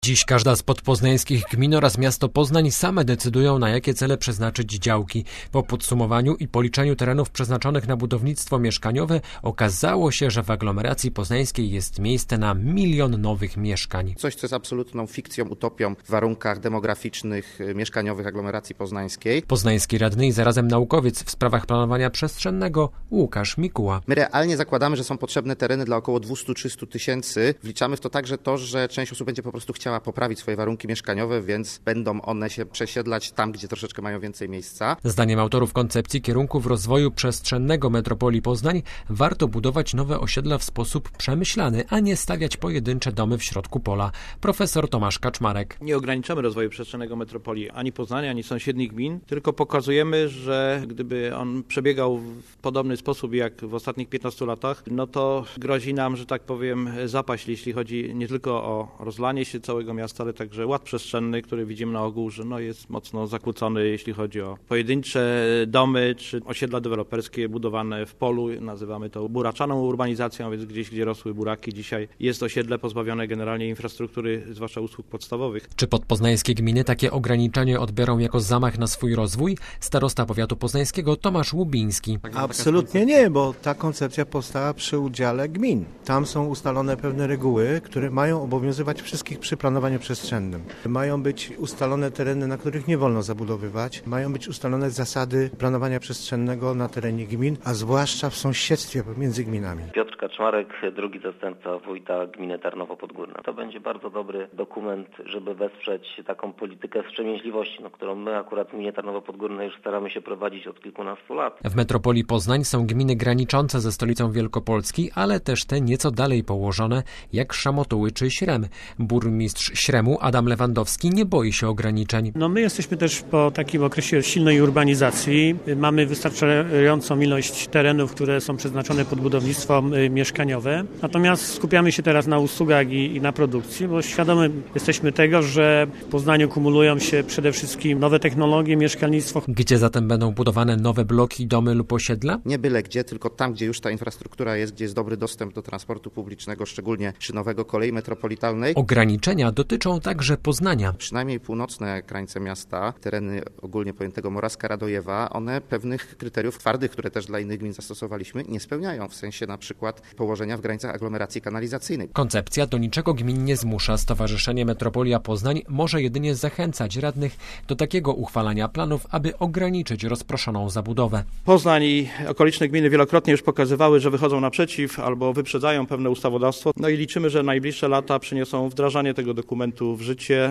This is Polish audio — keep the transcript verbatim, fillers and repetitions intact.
Dziś każda z podpoznańskich gmin oraz miasto Poznań same decydują, na jakie cele przeznaczyć działki. Po podsumowaniu i policzeniu terenów przeznaczonych na budownictwo mieszkaniowe okazało się, że w aglomeracji poznańskiej jest miejsce na milion nowych mieszkań. Coś, co jest absolutną fikcją, utopią w warunkach demograficznych, mieszkaniowych aglomeracji poznańskiej. Poznański radny i zarazem naukowiec w sprawach planowania przestrzennego Łukasz Mikuła. My realnie zakładamy, że są potrzebne tereny dla około dwieście do trzystu tysięcy. Wliczamy w to także to, że część osób będzie po prostu chciała poprawić swoje warunki mieszkaniowe, więc będą one się przesiedlać tam, gdzie troszeczkę mają więcej miejsca. Zdaniem autorów koncepcji kierunków rozwoju przestrzennego metropolii Poznań warto budować nowe osiedla w sposób przemyślany, a nie stawiać pojedyncze domy w środku pola. Profesor Tomasz Kaczmarek. Nie ograniczamy rozwoju przestrzennego metropolii ani Poznania, ani sąsiednich gmin, tylko pokazujemy, że gdyby on przebiegał w podobny sposób jak w ostatnich piętnastu latach, no to grozi nam, że tak powiem, zapaść, jeśli chodzi nie tylko o rozlanie się całego miasta, ale także ład przestrzenny, który widzimy na ogół, że no jest mocno zakłócony, jeśli chodzi o pojedyncze domy czy osiedla deweloperskie budowane w polu. Nazywamy to buraczaną urbanizacją, więc gdzieś, gdzie rosły buraki, dzisiaj jest osiedle pozbawione generalnie infrastruktury, zwłaszcza usług podstawowych. Czy podpoznańskie gminy takie ograniczenie odbiorą jako zamach na swój rozwój? Starosta powiatu poznańskiego Tomasz Łubiński. Absolutnie nie, bo ta koncepcja powstała przy udziale gmin. Tam są ustalone pewne reguły, które mają obowiązywać wszystkich przy planowaniu przestrzennym. Mają być ustalone tereny, na których nie wolno zabudowywać. Mają być ustalone zasady planowania przestrzennego na terenie gmin, a zwłaszcza w sąsiedztwie pomiędzy gminami. Piotr Kaczmarek, drugi zastępca wójta gminy Tarnowo Podgórne. To będzie bardzo dobry dokument, żeby wesprzeć taką politykę wstrzemięźliwości, no, którą my akurat w gminie Tarnowo Podgórne już staramy się prowadzić od kilkunastu lat. W metropolii Poznań są gminy graniczące ze stolicą Wielkopolski, ale też te nieco dalej położone, jak Szamotuły czy Śrem. Burmistrz Śremu Adam Lewandowski nie boi się ograniczeń. No my jesteśmy też po takim okresie silnej urbanizacji. Mamy wystarczającą ilość terenów, które są przeznaczone pod budownictwo mieszkaniowe. Natomiast skupiamy się teraz na usługach i, i na produkcji, bo świadomi jesteśmy tego, że w Poznaniu kumulują się przede wszystkim nowe technologie, mieszkalnictwo. Gdzie zatem będą budowane nowe bloki, domy lub osiedla? Nie byle gdzie, tylko tam, gdzie już ta infrastruktura jest, gdzie jest dobry dostęp do transportu publicznego, szczególnie szynowego, kolei metropolitalnej. Ograniczenia dotyczą także Poznania. Przynajmniej północne krańce miasta, tereny ogólnie pojętego Morawska, Radojewa, one pewnych kryteriów twardych, które też dla innych gmin zastosowaliśmy, nie spełniają, w sensie na przykład położenia w granicach aglomeracji kanalizacyjnej. Koncepcja do niczego gmin nie zmusza. Stowarzyszenie Metropolia Poznań może jedynie zachęcać radnych do takiego uchwalania planów, aby ograniczyć rozproszoną zabudowę. Poznań i okoliczne gminy wielokrotnie już pokazywały, że wychodzą naprzeciw albo wyprzedzają pewne ustawodawstwo. No i liczymy, że najbliższe lata przyniosą wdrażanie tego dokumentu w życie.